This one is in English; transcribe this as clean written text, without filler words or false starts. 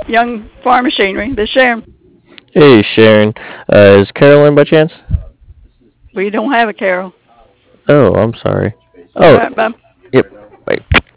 Young Farm Machinery. This Sharon. Hey, Sharon. Is Carolyn by chance? We don't have a Carol. Oh, I'm sorry. All Oh, right, bye. yep. Bye.